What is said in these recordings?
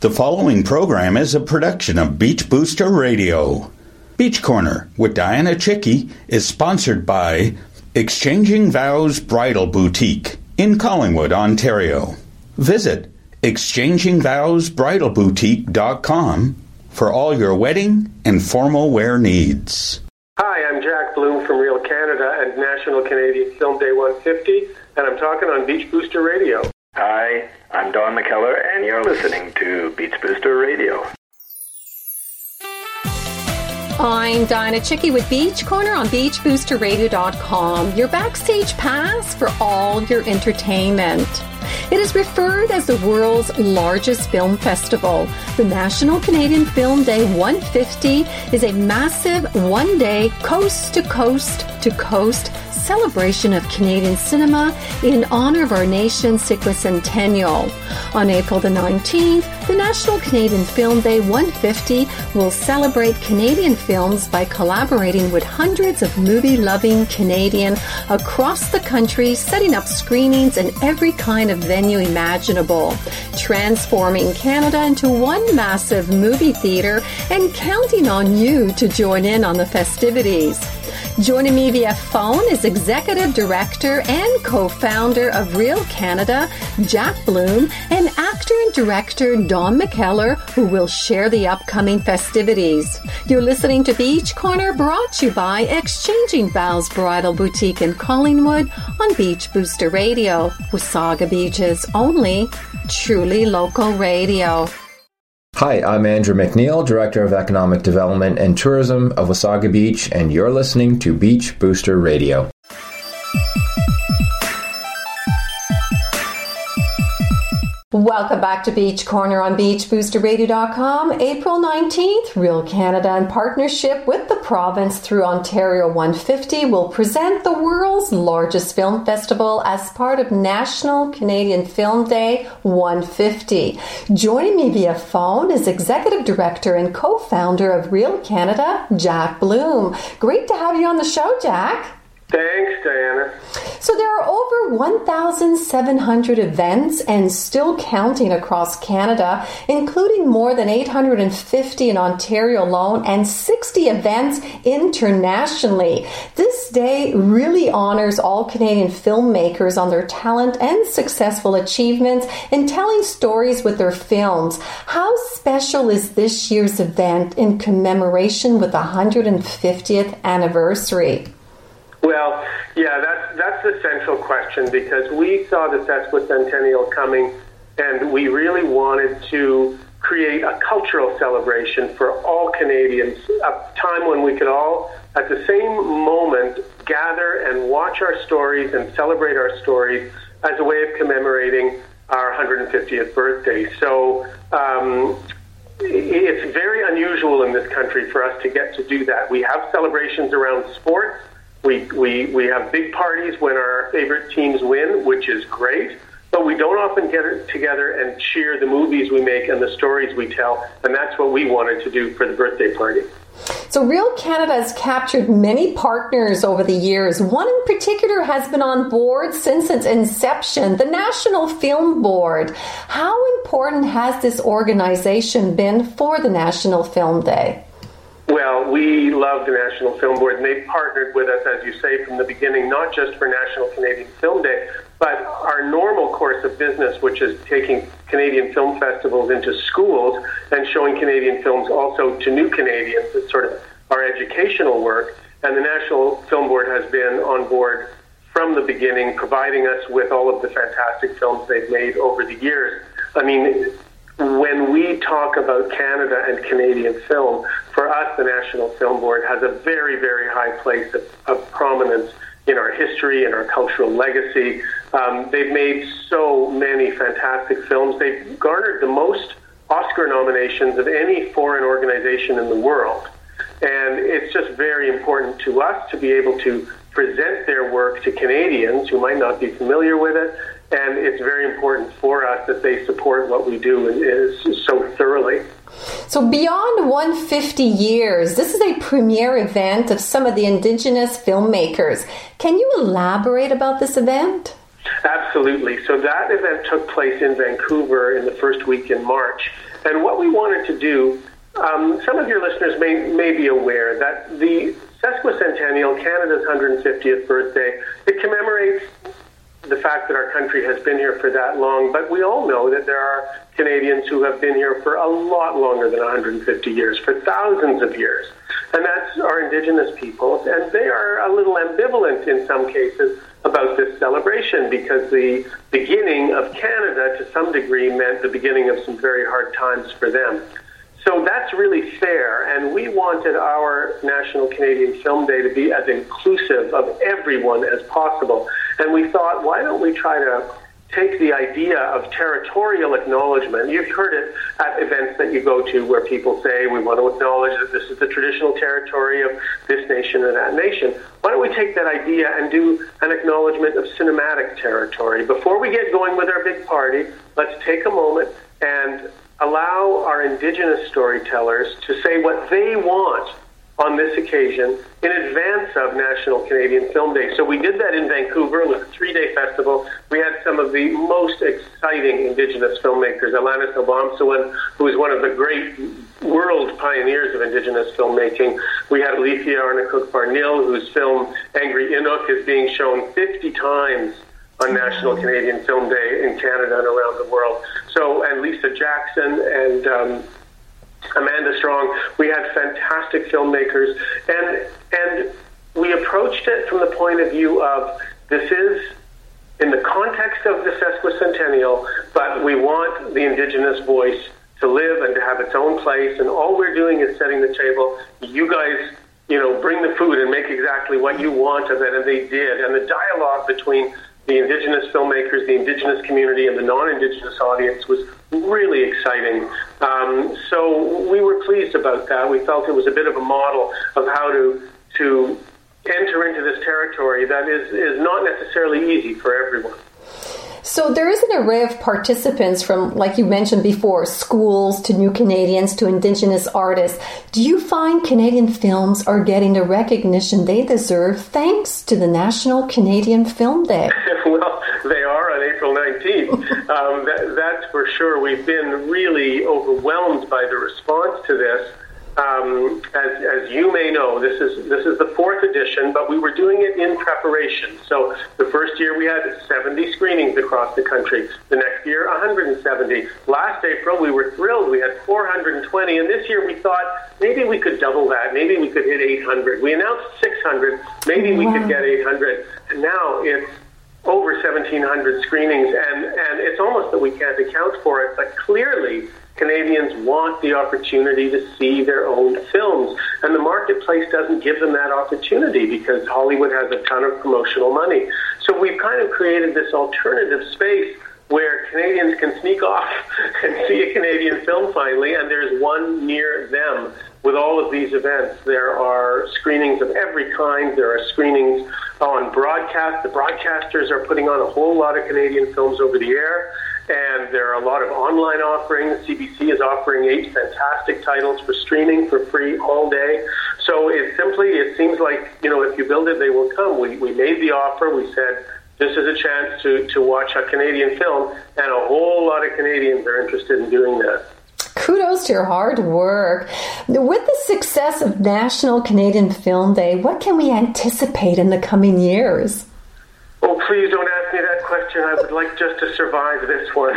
The following program is a production of Beach Booster Radio. Beach Corner with Diana Chicky is sponsored by Exchanging Vows Bridal Boutique in Collingwood, Ontario. Visit exchangingvowsbridalboutique.com for all your wedding and formal wear needs. Hi, I'm Jack Bloom from Real Canada and National Canadian Film Day 150, and I'm talking on Beach Booster Radio. Hi, I'm Don McKellar, and you're listening to Beach Booster Radio. I'm Diana Chicky with Beach Corner on BeachBoosterRadio.com, your backstage pass for all your entertainment. It is referred as the world's largest film festival. The National Canadian Film Day 150 is a massive one-day coast-to-coast-to-coast celebration of Canadian cinema in honor of our nation's sesquicentennial. On April the 19th, the National Canadian Film Day 150 will celebrate Canadian films by collaborating with hundreds of movie-loving Canadians across the country, setting up screenings in every kind of venue imaginable, transforming Canada into one massive movie theater and counting on you to join in on the festivities. Joining me via phone is Executive Director and Co-Founder of Real Canada, Jack Bloom, and Actor and Director Don McKellar, who will share the upcoming festivities. You're listening to Beach Corner, brought to you by Exchanging Vows Bridal Boutique in Collingwood on Beach Booster Radio, Wasaga Beach's only truly local radio. Hi, I'm Andrew McNeil, Director of Economic Development and Tourism of Wasaga Beach, and you're listening to Beach Booster Radio. Welcome back to Beach Corner on BeachBoosterRadio.com. April 19th, Real Canada, in partnership with the province through Ontario 150, will present the world's largest film festival as part of National Canadian Film Day 150. Joining me via phone is Executive Director and Co-Founder of Real Canada, Jack Bloom. Great to have you on the show, Jack. Thanks, Diana. So there are over 1,700 events and still counting across Canada, including more than 850 in Ontario alone and 60 events internationally. This day really honors all Canadian filmmakers on their talent and successful achievements in telling stories with their films. How special is this year's event in commemoration with the 150th anniversary? Well, yeah, that's the central question, because we saw the sesquicentennial coming, and we really wanted to create a cultural celebration for all Canadians, a time when we could all, at the same moment, gather and watch our stories and celebrate our stories as a way of commemorating our 150th birthday. So it's very unusual in this country for us to get to do that. We have celebrations around sports. We have big parties when our favorite teams win, which is great, but we don't often get together and cheer the movies we make and the stories we tell, and that's what we wanted to do for the birthday party. So Real Canada has captured many partners over the years. One in particular has been on board since its inception, the National Film Board. How important has this organization been for the National Film Day? Well, we love the National Film Board, and they've partnered with us, as you say, from the beginning, not just for National Canadian Film Day, but our normal course of business, which is taking Canadian film festivals into schools and showing Canadian films also to new Canadians. It's sort of our educational work, and the National Film Board has been on board from the beginning, providing us with all of the fantastic films they've made over the years. I mean, when we talk about Canada and Canadian film, for us, the National Film Board has a very, very high place of prominence in our history and our cultural legacy. They've made so many fantastic films. They've garnered the most Oscar nominations of any foreign organization in the world. And it's just very important to us to be able to present their work to Canadians who might not be familiar with it. And it's very important for us that they support what we do so thoroughly. So beyond 150 years, this is a premier event of some of the Indigenous filmmakers. Can you elaborate about this event? Absolutely. So that event took place in Vancouver in the first week in March. And what we wanted to do, some of your listeners may be aware that the sesquicentennial, Canada's 150th birthday, it commemorates the fact that our country has been here for that long, but we all know that there are Canadians who have been here for a lot longer than 150 years, for thousands of years. And that's our Indigenous peoples, and they are a little ambivalent in some cases about this celebration because the beginning of Canada, to some degree, meant the beginning of some very hard times for them. So that's really fair, and we wanted our National Canadian Film Day to be as inclusive of everyone as possible. And we thought, why don't we try to take the idea of territorial acknowledgement. You've heard it at events that you go to where people say, we want to acknowledge that this is the traditional territory of this nation or that nation. Why don't we take that idea and do an acknowledgement of cinematic territory? Before we get going with our big party, let's take a moment and allow our Indigenous storytellers to say what they want on this occasion in advance of National Canadian Film Day. So we did that in Vancouver. It was a 3-day festival. We had some of the most exciting Indigenous filmmakers. Alanis Obomsawin, who is one of the great world pioneers of Indigenous filmmaking. We had Alethea Arnacook-Barnil, whose film Angry Inuk is being shown 50 times on National Canadian Film Day in Canada and around the world. So, and Lisa Jackson and Amanda Strong. We had fantastic filmmakers, and we approached it from the point of view of this is in the context of the sesquicentennial, but we want the Indigenous voice to live and to have its own place, and all we're doing is setting the table. You guys, bring the food and make exactly what you want of it, and they did. And the dialogue between the Indigenous filmmakers, the Indigenous community, and the non-Indigenous audience was really exciting. So we were pleased about that. We felt it was a bit of a model of how to enter into this territory that is not necessarily easy for everyone. So there is an array of participants from, like you mentioned before, schools to new Canadians to Indigenous artists. Do you find Canadian films are getting the recognition they deserve thanks to the National Canadian Film Day? Well, they are on April 19th. That's for sure. We've been really overwhelmed by the response to this. As you may know, this is the 4th edition, but we were doing it in preparation. So the first year we had 70 screenings across the country. The next year, 170. Last April, we were thrilled. We had 420, and this year we thought maybe we could double that. Maybe we could hit 800. We announced 600. Maybe we could get 800. And now it's over 1,700 screenings, and it's almost that we can't account for it, but clearly Canadians want the opportunity to see their own films, and the marketplace doesn't give them that opportunity because Hollywood has a ton of promotional money. So we've kind of created this alternative space where Canadians can sneak off and see a Canadian film finally, and there's one near them. With all of these events, there are screenings of every kind. There are screenings on broadcast. The broadcasters are putting on a whole lot of Canadian films over the air, and there are a lot of online offerings. CBC is offering 8 fantastic titles for streaming for free all day. So it seems like, if you build it, they will come. We made the offer. We said, this is a chance to watch a Canadian film, and a whole lot of Canadians are interested in doing that. Kudos to your hard work. With the success of National Canadian Film Day, what can we anticipate in the coming years? Oh, please don't ask me that question. I would like just to survive this one.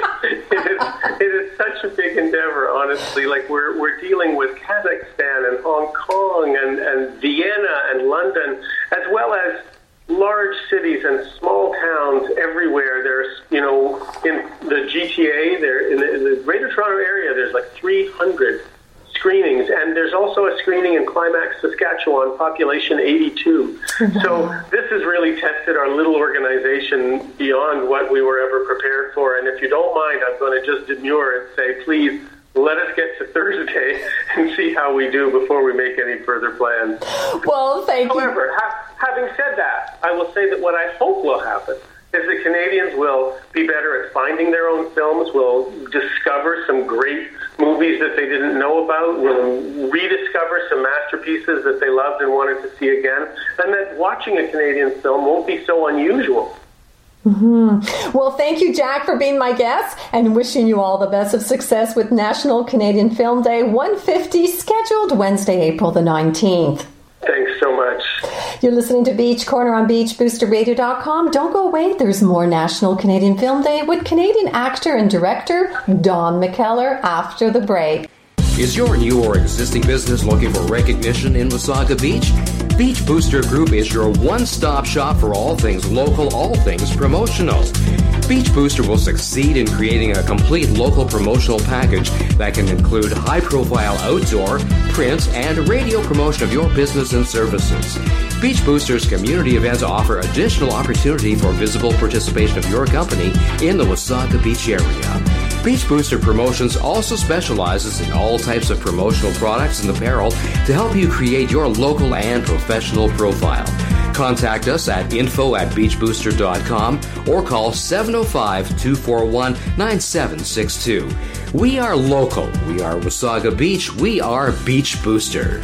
It is such a big endeavor, honestly. Like we're dealing with Kazakhstan and Hong Kong and Vienna and London, as well as large cities and small towns everywhere. There's, in the GTA, in the Greater Toronto area, there's like 300 screenings, and there's also a screening in Climax, Saskatchewan, population 82. So this has really tested our little organization beyond what we were ever prepared for. And if you don't mind, I'm going to just demur and say, please, let us get to Thursday and see how we do before we make any further plans. Well, thank you. However, having said that, I will say that what I hope will happen is that Canadians will be better at finding their own films, will discover some great movies that they didn't know about, will rediscover some masterpieces that they loved and wanted to see again, and that watching a Canadian film won't be so unusual. Well, thank you, Jack, for being my guest, and wishing you all the best of success with National Canadian Film Day 150, scheduled Wednesday, April the 19th. Thanks so much. You're listening to Beach Corner on BeachBoosterRadio.com. Don't go away. There's more National Canadian Film Day with Canadian actor and director Don McKellar after the break. Is your new or existing business looking for recognition in Wasaga Beach? Beach Booster Group is your one-stop shop for all things local, all things promotional. Beach Booster will succeed in creating a complete local promotional package that can include high-profile outdoor, print, and radio promotion of your business and services. Beach Booster's community events offer additional opportunity for visible participation of your company in the Wasaga Beach area. Beach Booster Promotions also specializes in all types of promotional products and apparel to help you create your local and professional profile. Contact us at info@beachbooster.com or call 705-241-9762. We are local. We are Wasaga Beach. We are Beach Booster.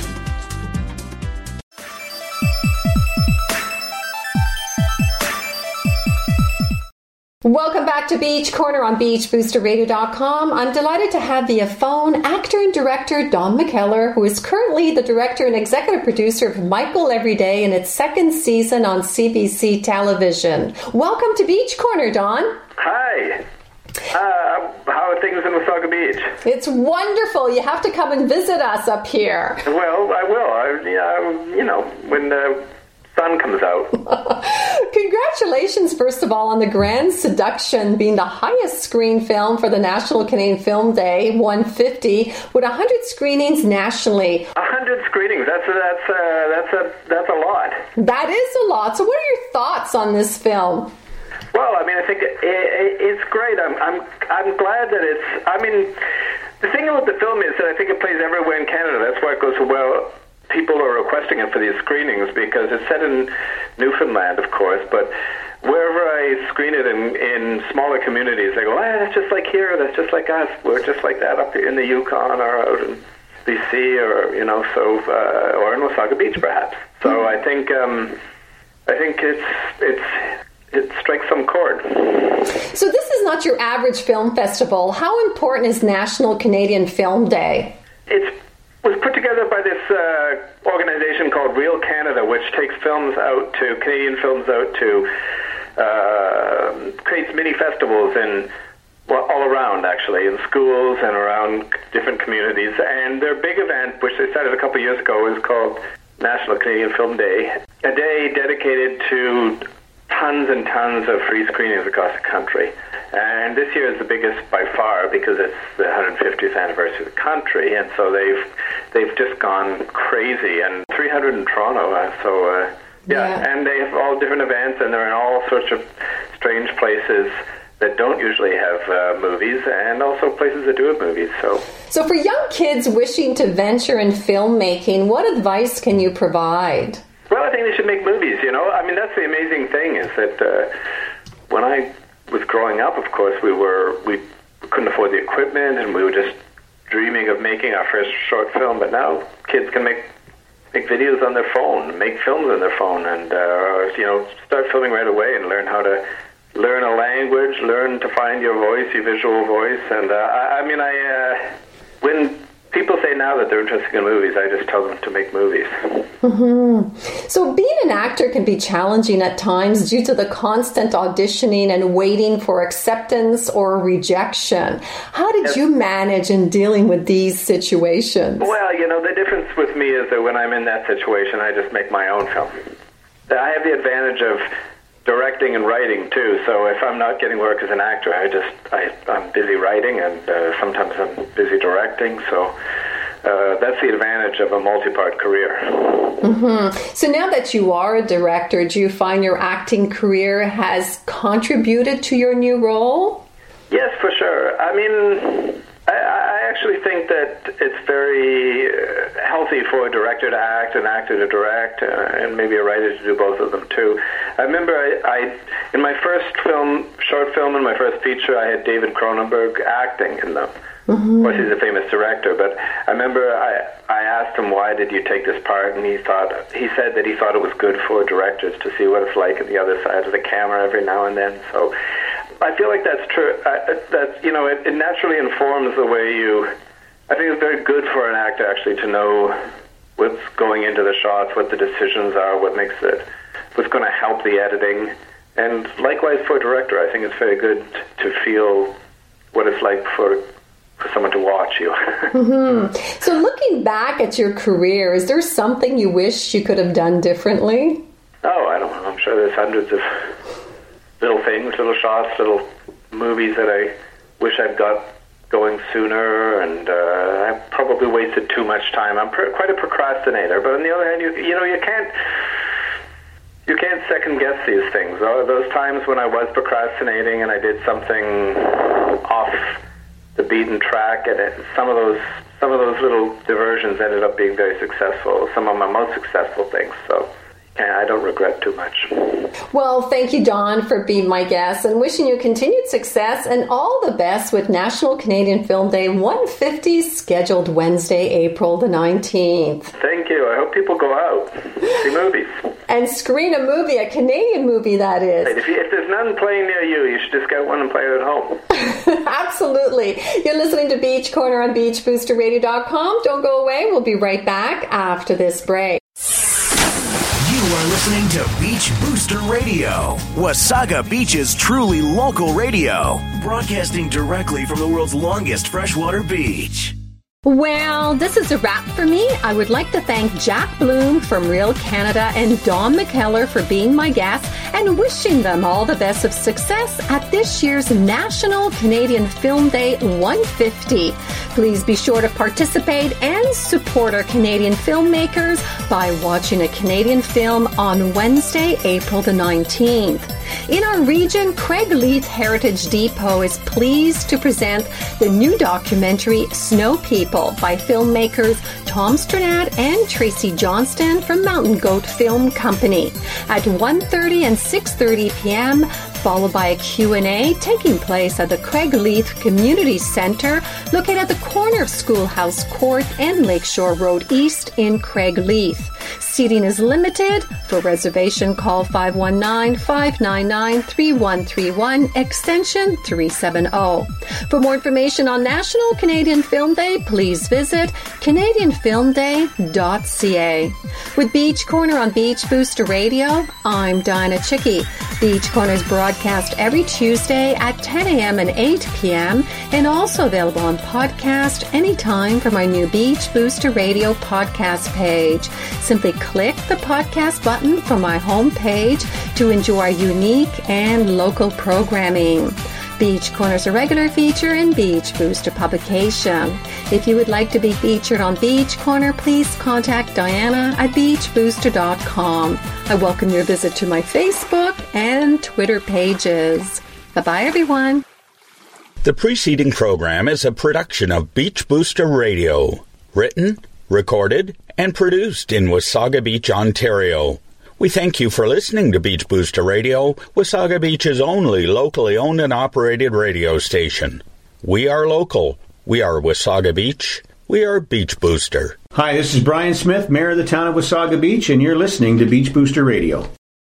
Welcome back to Beach Corner on BeachBoosterRadio.com. I'm delighted to have via phone actor and director Don McKellar, who is currently the director and executive producer of Michael Everyday in its second season on CBC television. Welcome to Beach Corner, Don. Hi. How are things in Wasaga Beach? It's wonderful. You have to come and visit us up here. Well, I will. When the sun comes out. Congratulations, first of all, on the Grand Seduction being the highest screen film for the National Canadian Film Day 150, with 100 screenings nationally. 100 screenings. That's a lot. That is a lot. So, what are your thoughts on this film? Well, I mean, I think it's great. I'm glad that it's. I mean, the thing about the film is that I think it plays everywhere in Canada. That's why it goes so well. People are requesting it for these screenings because it's set in Newfoundland, of course, but wherever I screen it in smaller communities, they go, that's just like here, that's just like us, we're just like that up in the Yukon or out in BC or, or in Wasaga Beach, perhaps. So I think it strikes some chord. So this is not your average film festival. How important is National Canadian Film Day? It was put together by this organization called Real Canada, which takes Canadian films out to, creates mini festivals all around, actually, in schools and around different communities. And their big event, which they started a couple of years ago, is called National Canadian Film Day, a day dedicated to tons and tons of free screenings across the country. And this year is the biggest by far because it's the 150th anniversary of the country, and so they've just gone crazy. And 300 in Toronto, and they have all different events, and they're in all sorts of strange places that don't usually have movies, and also places that do have movies. So for young kids wishing to venture in filmmaking, what advice can you provide? Well, I think they should make movies, I mean, that's the amazing thing is that when I was growing up, of course, we couldn't afford the equipment, and we were just dreaming of making our first short film. But now kids can make videos on their phone, make films on their phone, and start filming right away and learn how to learn a language, learn to find your voice, your visual voice. And when people say now that they're interested in movies, I just tell them to make movies. Mm-hmm. So being an actor can be challenging at times due to the constant auditioning and waiting for acceptance or rejection. How did you manage in dealing with these situations? Well, the difference with me is that when I'm in that situation, I just make my own film. I have the advantage of directing and writing too, so if I'm not getting work as an actor, I'm busy writing, and sometimes I'm busy directing, so that's the advantage of a multi-part career. Mm-hmm. So now that you are a director, do you find your acting career has contributed to your new role? Yes, for sure. I mean, I actually think that it's very healthy for a director to act, an actor to direct, and maybe a writer to do both of them too. I remember in my first short film, and my first feature, I had David Cronenberg acting in them. Of course, he's a famous director, but I remember I asked him, why did you take this part? And he said that he thought it was good for directors to see what it's like on the other side of the camera every now and then. So I feel like that's true. It naturally informs the way I think it's very good for an actor actually to know what's going into the shots, what the decisions are, what's going to help the editing. And likewise for a director, I think it's very good to feel what it's like for someone to watch you. So looking back at your career, is there something you wish you could have done differently? Oh, I don't know. I'm sure there's hundreds of little things, little shots, little movies that I wish I'd got going sooner, and I probably wasted too much time. I'm quite a procrastinator, but on the other hand, you can't second guess these things. Those times when I was procrastinating and I did something off the beaten track, and some of those little diversions ended up being very successful. Some of my most successful things. So I don't regret too much. Well, thank you, Don, for being my guest, and wishing you continued success and all the best with National Canadian Film Day 150, scheduled Wednesday, April the 19th. Thank you. I hope people go out, see movies. And screen a movie, a Canadian movie, that is. If there's none playing near you should just get one and play it at home. Absolutely. You're listening to Beach Corner on BeachBoosterRadio.com. Don't go away. We'll be right back after this break. You are listening to Beach Booster Radio, Wasaga Beach's truly local radio, broadcasting directly from the world's longest freshwater beach. Well, this is a wrap for me. I would like to thank Jack Bloom from Real Canada and Don McKellar for being my guests, and wishing them all the best of success at this year's National Canadian Film Day 150. Please be sure to participate and support our Canadian filmmakers by watching a Canadian film on Wednesday, April the 19th. In our region, Craigleith Heritage Depot is pleased to present the new documentary Snow People by filmmakers Tom Stranad and Tracy Johnston from Mountain Goat Film Company at 1:30 and 6:30 p.m., followed by a Q&A taking place at the Craigleith Community Centre, located at the corner of Schoolhouse Court and Lakeshore Road East in Craigleith. Seating is limited. For reservation, call 519-599-3131, extension 370. For more information on National Canadian Film Day, please visit CanadianFilmDay.ca. With Beach Corner on Beach Booster Radio, I'm Diana Chicky. Beach Corner is broadcast every Tuesday at 10 a.m. and 8 p.m. and also available on podcast anytime from our new Beach Booster Radio podcast page. Simply click the podcast button from my homepage to enjoy our unique and local programming. Beach Corner is a regular feature in Beach Booster publication. If you would like to be featured on Beach Corner, please contact Diana at beachbooster.com. I welcome your visit to my Facebook and Twitter pages. Bye-bye, everyone. The preceding program is a production of Beach Booster Radio. Written, recorded, and produced in Wasaga Beach, Ontario. We thank you for listening to Beach Booster Radio, Wasaga Beach's only locally owned and operated radio station. We are local. We are Wasaga Beach. We are Beach Booster. Hi, this is Brian Smith, Mayor of the town of Wasaga Beach, and you're listening to Beach Booster Radio.